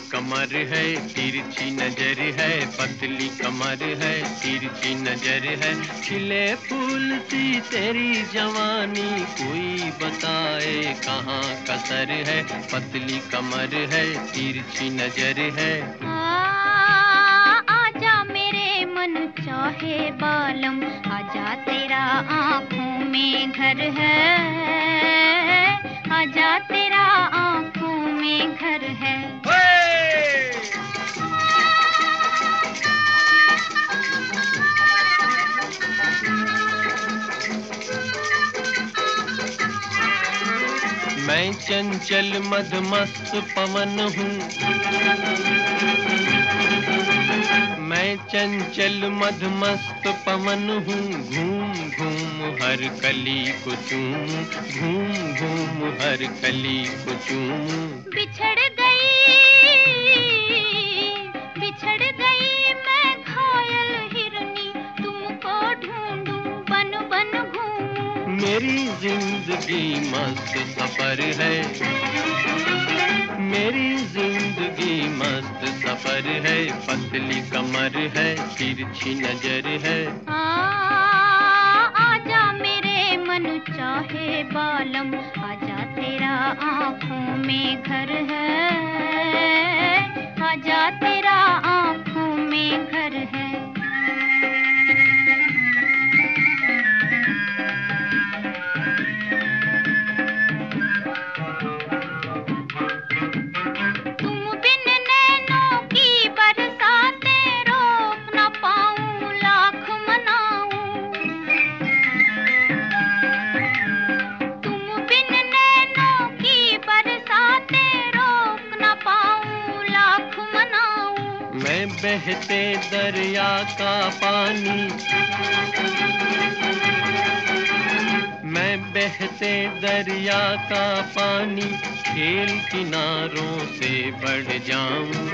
कमर है, तिरछी नजर है, पतली कमर है, तिरछी नजर है, खिले फूल सी तेरी जवानी, कोई बताए कहाँ कसर है, पतली कमर है, तिरछी नजर है। आजा मेरे मन चाहे बालम, आजा तेरा आँखों में घर है, आजा तेरा आँखों में घर है। मैं चंचल मदमस्त पवन हूँ, मैं चंचल मदमस्त पवन हूँ, घूम घूम हर कली को चूमूं, घूम घूम हर कली को चूमूं। बिछड़ गई मैं घायल हिरनी, तुमको ढूंढूं बन बन घूमूं। मेरी जिंदगी मस्त सफर है, मेरी जिंदगी मस्त सफर है, पतली कमर है, तिरछी नजर है। आजा मेरे मन चाहे बालम, आजा तेरा आँखों में घर है, आजा तेरा आँखों में घर है। मैं बहते दरिया का पानी, मैं बहते दरिया का पानी, खेल किनारों से बढ़ जाऊं,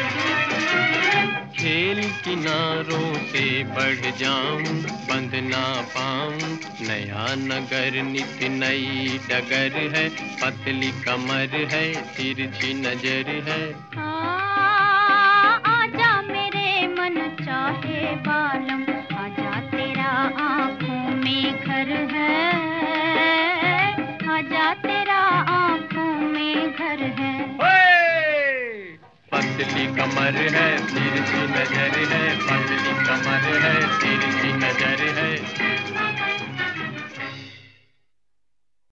खेल किनारों से बढ़ जाऊं, बंद ना पाऊं नया नगर, नित नई डगर है, पतली कमर है, तिरछी नजर है। चाहे बालम, आजा तेरा आँखों में घर है, आजा तेरा आँखों में घर है। पतली कमर है, तिरछी नजर है।